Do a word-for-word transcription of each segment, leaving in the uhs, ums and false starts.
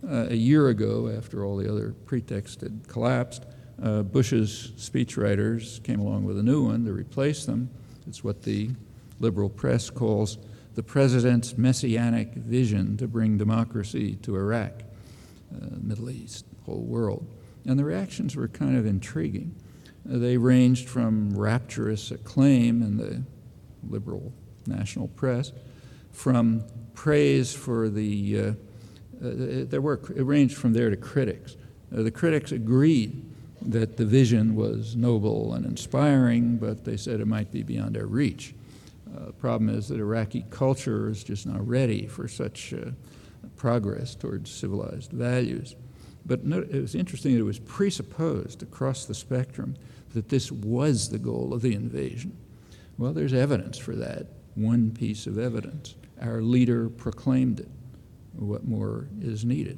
Uh, a year ago, after all the other pretexts had collapsed, uh, Bush's speechwriters came along with a new one to replace them. It's what the liberal press calls the president's messianic vision to bring democracy to Iraq, uh, Middle East, whole world. And the reactions were kind of intriguing. Uh, they ranged from rapturous acclaim in the liberal national press, from praise for the, uh, uh, there were, it ranged from there to critics. Uh, the critics agreed that the vision was noble and inspiring, but they said it might be beyond our reach. Uh, the problem is that Iraqi culture is just not ready for such uh, progress towards civilized values. But no, it was interesting that it was presupposed across the spectrum that this was the goal of the invasion. Well, there's evidence for that, one piece of evidence. Our leader proclaimed it. What more is needed?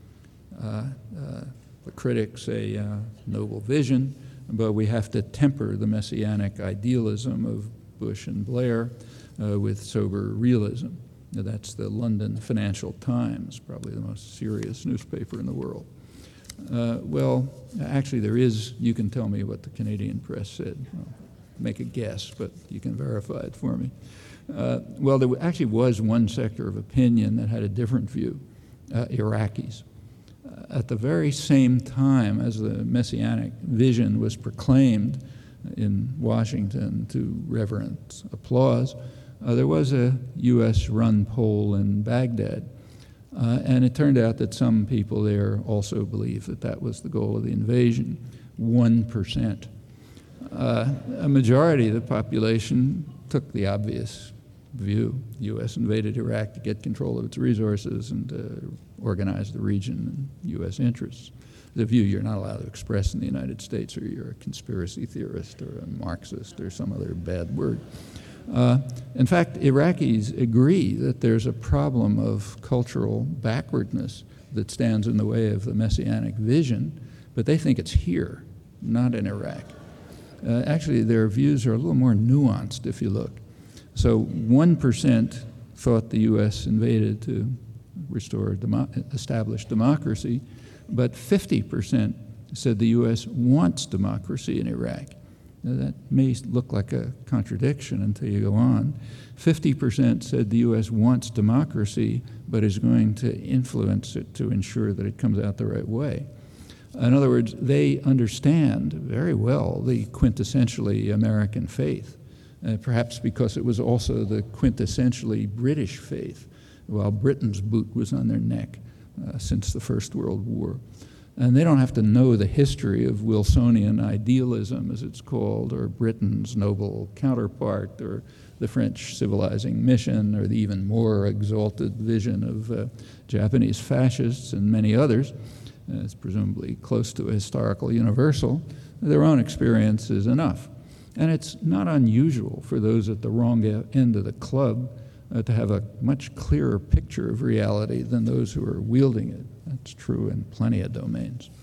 Uh, uh, the critics say uh, noble vision, but we have to temper the messianic idealism of Bush and Blair uh, with sober realism. Now, that's the London Financial Times, probably the most serious newspaper in the world. Uh, well, actually there is, you can tell me what the Canadian press said. I'll make a guess, but you can verify it for me. Uh, well, there actually was one sector of opinion that had a different view, uh, Iraqis. Uh, at the very same time as the messianic vision was proclaimed in Washington to reverent applause, uh, there was a U S-run poll in Baghdad. Uh, and it turned out that some people there also believed that that was the goal of the invasion, one percent. Uh, a majority of the population took the obvious view. The U S invaded Iraq to get control of its resources and to organize the region in U S interests. The view you're not allowed to express in the United States, or you're a conspiracy theorist or a Marxist or some other bad word. Uh, in fact, Iraqis agree that there's a problem of cultural backwardness that stands in the way of the messianic vision, but they think it's here, not in Iraq. Uh, actually, their views are a little more nuanced if you look. So one percent thought the U S invaded to restore, demo establish democracy, but fifty percent said the U S wants democracy in Iraq. Now, that may look like a contradiction until you go on. fifty percent said the U S wants democracy, but is going to influence it to ensure that it comes out the right way. In other words, they understand very well the quintessentially American faith, uh, perhaps because it was also the quintessentially British faith, while Britain's boot was on their neck uh, since the First World War. And they don't have to know the history of Wilsonian idealism, as it's called, or Britain's noble counterpart, or the French civilizing mission, or the even more exalted vision of uh, Japanese fascists and many others. Uh, it's presumably close to a historical universal. Their own experience is enough. And it's not unusual for those at the wrong end of the club uh, to have a much clearer picture of reality than those who are wielding it. That's true in plenty of domains.